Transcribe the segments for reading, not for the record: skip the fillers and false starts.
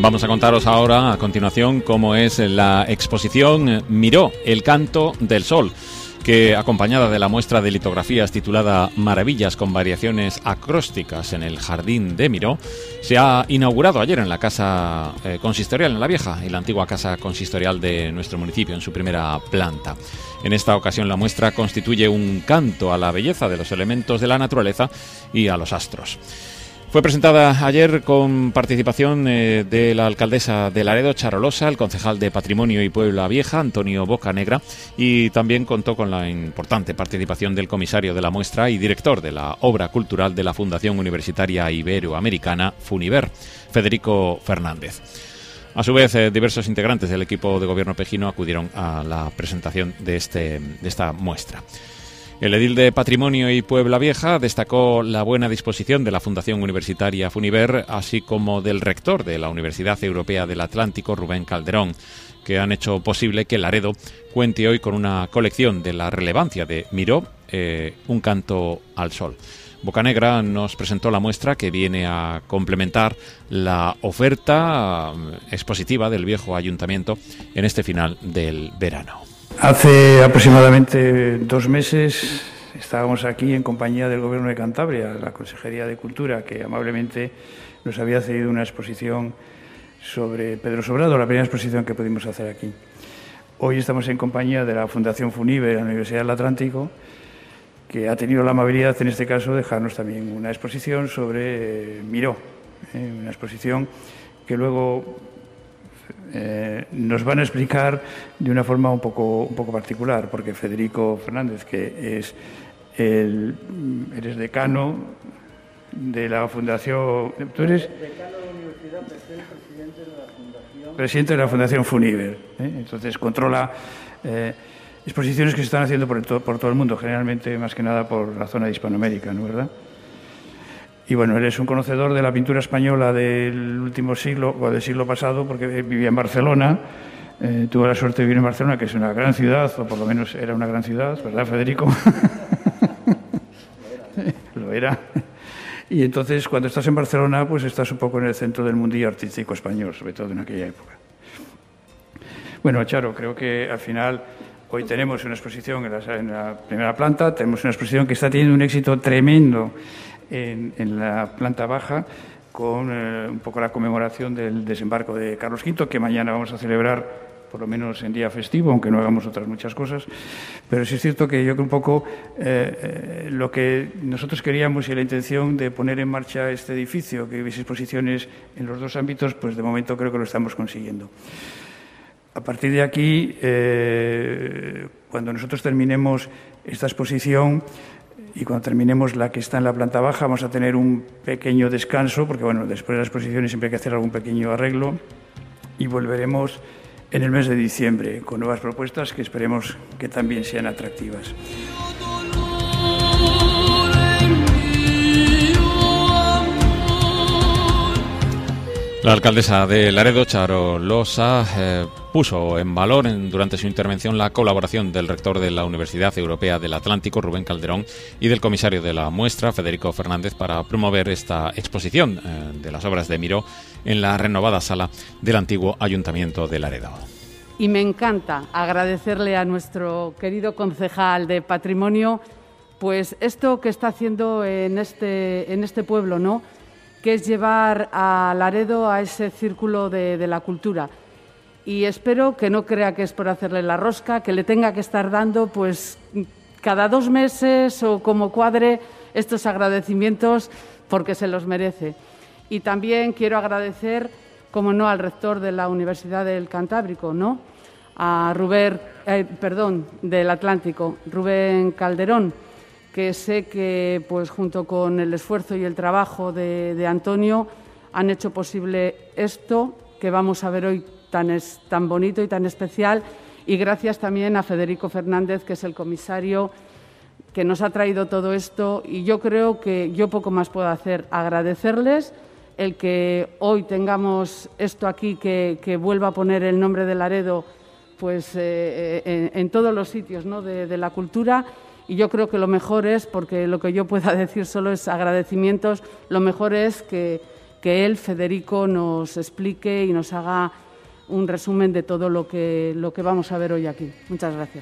Vamos a contaros ahora, a continuación, cómo es la exposición Miró, el canto del sol, que, acompañada de la muestra de litografías titulada Maravillas con variaciones acrósticas en el jardín de Miró, se ha inaugurado ayer en la casa consistorial, en la vieja y la antigua casa consistorial de nuestro municipio, en su primera planta. En esta ocasión la muestra constituye un canto a la belleza de los elementos de la naturaleza y a los astros. Fue presentada ayer con participación de la alcaldesa de Laredo, Charo Losa, el concejal de Patrimonio y Puebla Vieja, Antonio Bocanegra, y también contó con la importante participación del comisario de la muestra y director de la obra cultural de la Fundación Universitaria Iberoamericana, FUNIVER, Federico Fernández. A su vez, diversos integrantes del equipo de gobierno pejino acudieron a la presentación de esta muestra. El edil de Patrimonio y Puebla Vieja destacó la buena disposición de la Fundación Universitaria FUNIVER, así como del rector de la Universidad Europea del Atlántico, Rubén Calderón, que han hecho posible que Laredo cuente hoy con una colección de la relevancia de Miró, un canto al sol. Bocanegra nos presentó la muestra que viene a complementar la oferta expositiva del viejo ayuntamiento en este final del verano. Hace aproximadamente 2 meses estábamos aquí en compañía del Gobierno de Cantabria, la Consejería de Cultura, que amablemente nos había cedido una exposición sobre Pedro Sobrado, la primera exposición que pudimos hacer aquí. Hoy estamos en compañía de la Fundación FUNIVER de la Universidad del Atlántico, que ha tenido la amabilidad, en este caso, de dejarnos también una exposición sobre Miró, una exposición que luego nos van a explicar de una forma un poco particular, porque Federico Fernández, que eres decano de la Fundación... ¿Tú eres? Decano de la Universidad, presidente de la Fundación FUNIVER. Entonces controla exposiciones que se están haciendo por todo el mundo, generalmente más que nada por la zona de Hispanoamérica, ¿no, verdad? Y bueno, él es un conocedor de la pintura española del último siglo, o del siglo pasado, porque vivía en Barcelona, tuvo la suerte de vivir en Barcelona, que es una gran ciudad, o por lo menos era una gran ciudad, ¿verdad, Federico? Lo era. Y entonces, cuando estás en Barcelona, pues estás un poco en el centro del mundillo artístico español, sobre todo en aquella época. Bueno, Charo, creo que al final hoy tenemos una exposición en la primera planta, tenemos una exposición que está teniendo un éxito tremendo en la planta baja, con un poco la conmemoración del desembarco de Carlos V, que mañana vamos a celebrar, por lo menos en día festivo, aunque no hagamos otras muchas cosas. Pero sí es cierto que yo creo un poco lo que nosotros queríamos y la intención de poner en marcha este edificio, que hubiese exposiciones en los 2 ámbitos, pues de momento creo que lo estamos consiguiendo. A partir de aquí, cuando nosotros terminemos esta exposición y cuando terminemos la que está en la planta baja, vamos a tener un pequeño descanso, porque bueno, después de las exposiciones siempre hay que hacer algún pequeño arreglo, y volveremos en el mes de diciembre con nuevas propuestas que esperemos que también sean atractivas. La alcaldesa de Laredo, Charo Losa, puso en valor durante su intervención la colaboración del rector de la Universidad Europea del Atlántico, Rubén Calderón, y del comisario de la muestra, Federico Fernández, para promover esta exposición de las obras de Miró en la renovada sala del antiguo Ayuntamiento de Laredo. Y me encanta agradecerle a nuestro querido concejal de Patrimonio, pues esto que está haciendo en este pueblo, ¿no?, que es llevar a Laredo a ese círculo de la cultura. Y espero que no crea que es por hacerle la rosca, que le tenga que estar dando pues cada 2 meses o como cuadre estos agradecimientos, porque se los merece. Y también quiero agradecer, como no, al rector de la Universidad del Cantábrico, ¿no?, a del Atlántico, Rubén Calderón, que sé que pues junto con el esfuerzo y el trabajo de Antonio han hecho posible esto que vamos a ver hoy tan bonito y tan especial, y gracias también a Federico Fernández, que es el comisario que nos ha traído todo esto, y yo creo que yo poco más puedo hacer, agradecerles el que hoy tengamos esto aquí, que vuelva a poner el nombre de Laredo pues en todos los sitios, ¿no?, de la cultura. Y yo creo que lo mejor es, porque lo que yo pueda decir solo es agradecimientos, lo mejor es que que él, Federico, nos explique y nos haga un resumen de todo lo que vamos a ver hoy aquí. Muchas gracias.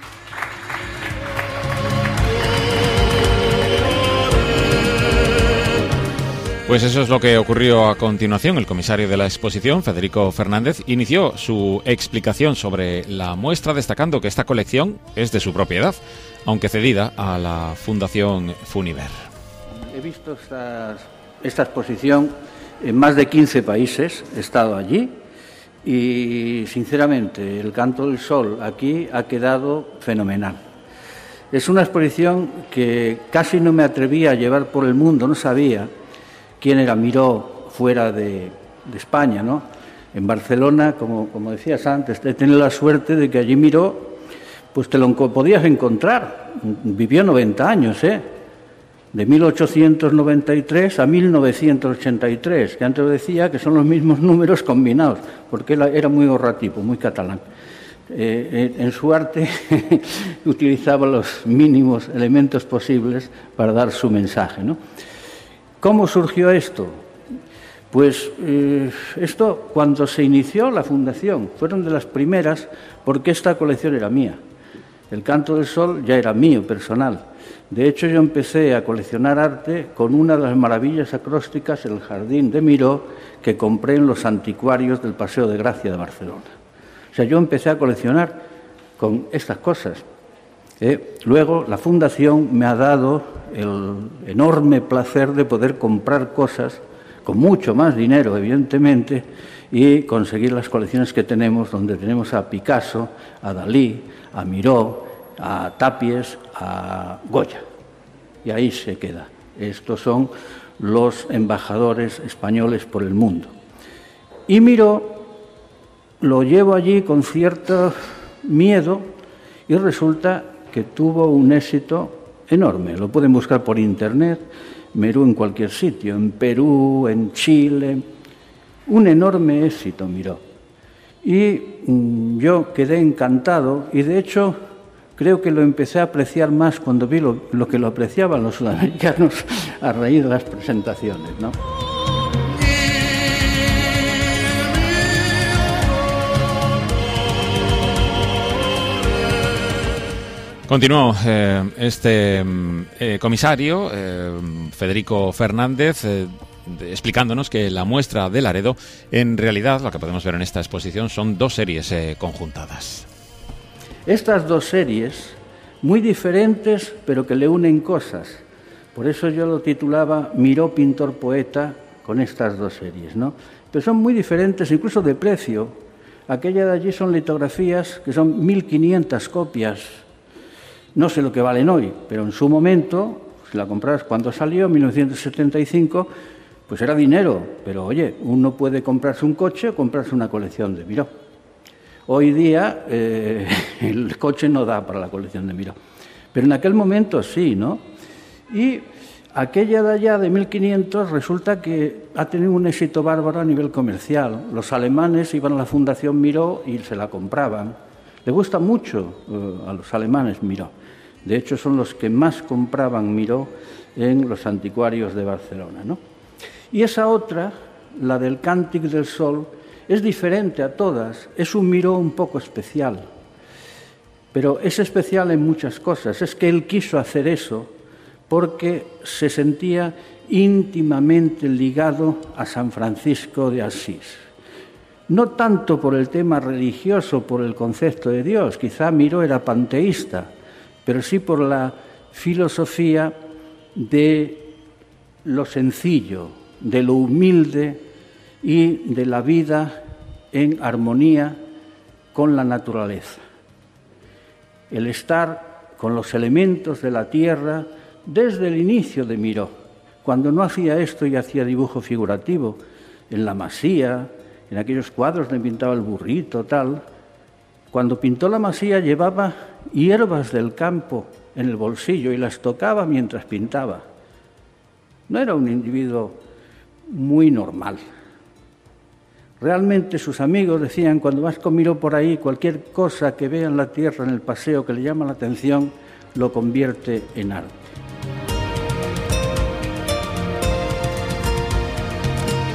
Pues eso es lo que ocurrió a continuación. El comisario de la exposición, Federico Fernández, inició su explicación sobre la muestra destacando que esta colección es de su propiedad, aunque cedida a la Fundación Funiver. He visto esta exposición en más de 15 países, he estado allí y, sinceramente, el Canto del Sol aquí ha quedado fenomenal. Es una exposición que casi no me atrevía a llevar por el mundo, no sabía quién era Miró fuera de España, ¿no? En Barcelona, como decías antes, he tenido la suerte de que allí Miró, pues te lo podías encontrar. Vivió 90 años, de 1893 a 1983, que antes decía que son los mismos números combinados, porque él era muy ahorrativo, muy catalán. En su arte utilizaba los mínimos elementos posibles para dar su mensaje, ¿no? ¿Cómo surgió esto? Pues esto, cuando se inició la fundación, fueron de las primeras, porque esta colección era mía. El Canto del Sol ya era mío, personal. De hecho, yo empecé a coleccionar arte con una de las maravillas acrósticas, El Jardín de Miró, que compré en los anticuarios del Paseo de Gracia de Barcelona. O sea, yo empecé a coleccionar con estas cosas. Luego, la fundación me ha dado el enorme placer de poder comprar cosas con mucho más dinero, evidentemente, y conseguir las colecciones que tenemos, donde tenemos a Picasso, a Dalí, a Miró, a Tapies, a Goya. Y ahí se queda. Estos son los embajadores españoles por el mundo. Y Miró lo llevo allí con cierto miedo y resulta que tuvo un éxito enorme. Lo pueden buscar por internet, Miró en cualquier sitio, en Perú, en Chile. Un enorme éxito Miró. Y yo quedé encantado y, de hecho, creo que lo empecé a apreciar más cuando vi lo que lo apreciaban los sudamericanos a raíz de las presentaciones, ¿no? Continuó este comisario, Federico Fernández, explicándonos que la muestra de Laredo, en realidad, lo que podemos ver en esta exposición, son dos series conjuntadas. Estas dos series, muy diferentes, pero que le unen cosas. Por eso yo lo titulaba Miró, pintor, poeta, con estas dos series, ¿no? Pero son muy diferentes, incluso de precio. Aquella de allí son litografías que son 1.500 copias. No sé lo que valen hoy, pero en su momento, si la compras cuando salió, en 1975, pues era dinero. Pero, oye, uno puede comprarse un coche o comprarse una colección de Miró. Hoy día el coche no da para la colección de Miró. Pero en aquel momento sí, ¿no? Y aquella de allá de 1500 resulta que ha tenido un éxito bárbaro a nivel comercial. Los alemanes iban a la Fundación Miró y se la compraban. Le gusta mucho a los alemanes Miró. De hecho, son los que más compraban Miró en los anticuarios de Barcelona, ¿no? Y esa otra, la del Càntic del Sol, es diferente a todas. Es un Miró un poco especial. Pero es especial en muchas cosas. Es que él quiso hacer eso porque se sentía íntimamente ligado a San Francisco de Asís. No tanto por el tema religioso, por el concepto de Dios, quizá Miró era panteísta, pero sí por la filosofía de lo sencillo, de lo humilde y de la vida en armonía con la naturaleza. El estar con los elementos de la tierra desde el inicio de Miró, cuando no hacía esto y hacía dibujo figurativo, en la Masía, en aquellos cuadros donde pintaba el burrito, tal. Cuando pintó la Masía llevaba hierbas del campo en el bolsillo y las tocaba mientras pintaba. No era un individuo muy normal. Realmente sus amigos decían, cuando vas con Miró por ahí, cualquier cosa que vea en la tierra, en el paseo, que le llama la atención, lo convierte en arte.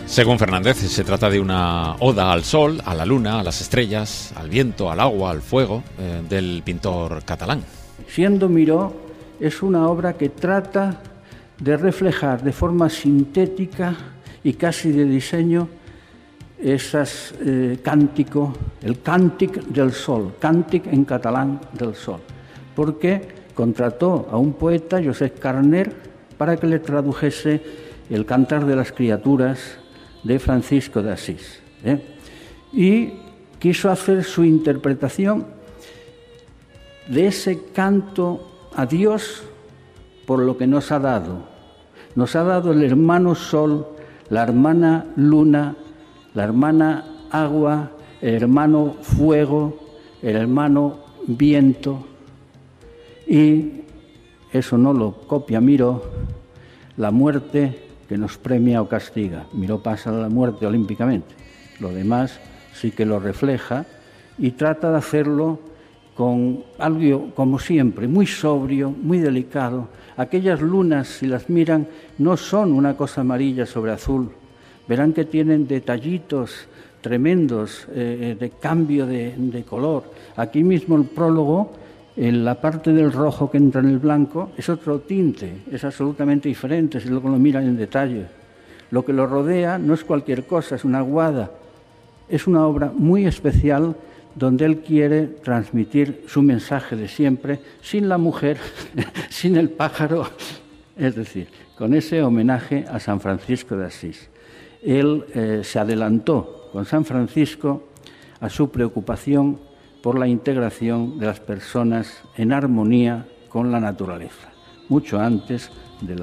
Según Fernández, se trata de una oda al sol, a la luna, a las estrellas, al viento, al agua, al fuego, del pintor catalán. Siendo Miró, es una obra que trata de reflejar de forma sintética y casi de diseño esas cántico, el càntic del sol, càntic en catalán del sol, porque contrató a un poeta, Josep Carner, para que le tradujese el Cantar de las Criaturas de Francisco de Asís, y quiso hacer su interpretación de ese canto a Dios por lo que nos ha dado. Nos ha dado el hermano sol, la hermana luna, la hermana agua, el hermano fuego, el hermano viento, y eso no lo copia Miró, la muerte que nos premia o castiga. Miró pasa a la muerte olímpicamente, lo demás sí que lo refleja y trata de hacerlo con algo, como siempre, muy sobrio, muy delicado. Aquellas lunas, si las miran, no son una cosa amarilla sobre azul. Verán que tienen detallitos tremendos de cambio de color. Aquí mismo el prólogo, en la parte del rojo que entra en el blanco, es otro tinte, es absolutamente diferente si luego lo miran en detalle. Lo que lo rodea no es cualquier cosa, es una aguada. Es una obra muy especial donde él quiere transmitir su mensaje de siempre, sin la mujer, sin el pájaro, es decir, con ese homenaje a San Francisco de Asís. Él se adelantó con San Francisco a su preocupación por la integración de las personas en armonía con la naturaleza, mucho antes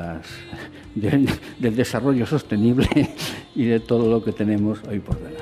del desarrollo sostenible y de todo lo que tenemos hoy por delante.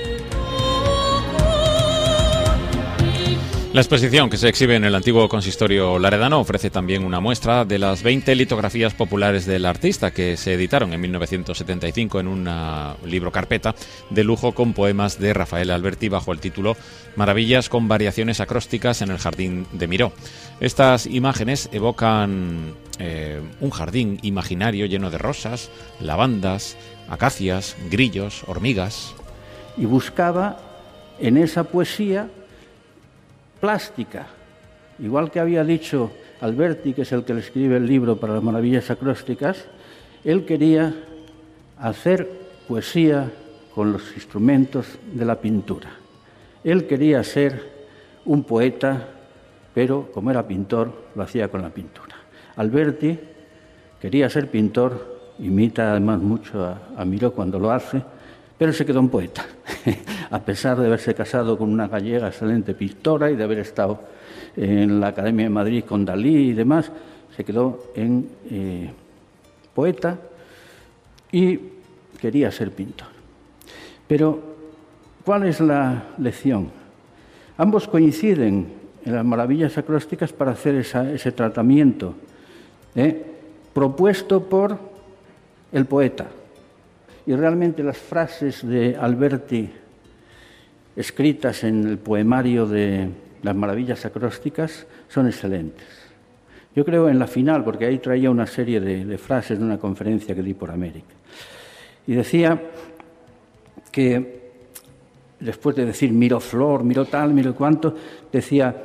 La exposición que se exhibe en el antiguo consistorio laredano ofrece también una muestra de las 20 litografías populares del artista que se editaron en 1975 en un libro carpeta de lujo con poemas de Rafael Alberti bajo el título Maravillas con variaciones acrósticas en el jardín de Miró. Estas imágenes evocan un jardín imaginario lleno de rosas, lavandas, acacias, grillos, hormigas. Y buscaba en esa poesía plástica, igual que había dicho Alberti, que es el que le escribe el libro para las maravillas acrósticas, él quería hacer poesía con los instrumentos de la pintura. Él quería ser un poeta, pero como era pintor, lo hacía con la pintura. Alberti quería ser pintor, imita además mucho a Miró cuando lo hace, pero se quedó un poeta, a pesar de haberse casado con una gallega excelente pintora y de haber estado en la Academia de Madrid con Dalí y demás, se quedó en poeta y quería ser pintor. Pero, ¿cuál es la lección? Ambos coinciden en las maravillas acrósticas para hacer ese tratamiento propuesto por el poeta. Y realmente las frases de Alberti escritas en el poemario de las maravillas acrósticas son excelentes. Yo creo en la final, porque ahí traía una serie de frases de una conferencia que di por América. Y decía que, después de decir Miró flor, Miró tal, Miró cuánto, decía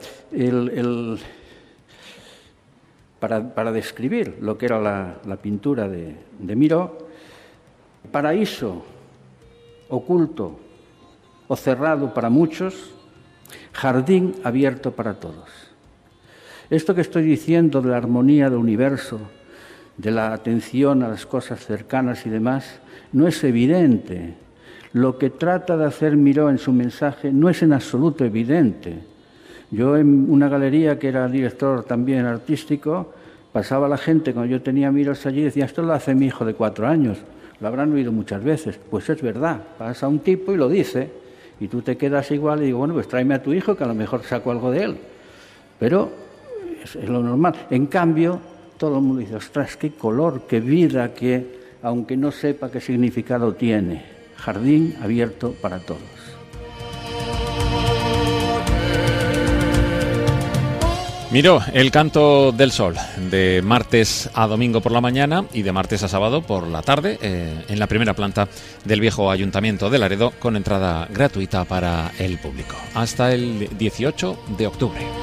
para describir lo que era la pintura de Miró: paraíso oculto o cerrado para muchos, jardín abierto para todos. Esto que estoy diciendo de la armonía del universo, de la atención a las cosas cercanas y demás, no es evidente. Lo que trata de hacer Miró en su mensaje no es en absoluto evidente. Yo en una galería que era director también artístico, pasaba la gente, cuando yo tenía Miros allí, decía: esto lo hace mi hijo de 4 años. Lo habrán oído muchas veces. Pues es verdad, pasa un tipo y lo dice, y tú te quedas igual y digo, bueno, pues tráeme a tu hijo que a lo mejor saco algo de él. Pero es lo normal. En cambio, todo el mundo dice: ostras, qué color, qué vida, que aunque no sepa qué significado tiene. Jardín abierto para todos. Miró, el Canto del Sol, de martes a domingo por la mañana y de martes a sábado por la tarde, en la primera planta del viejo Ayuntamiento de Laredo, con entrada gratuita para el público, hasta el 18 de octubre.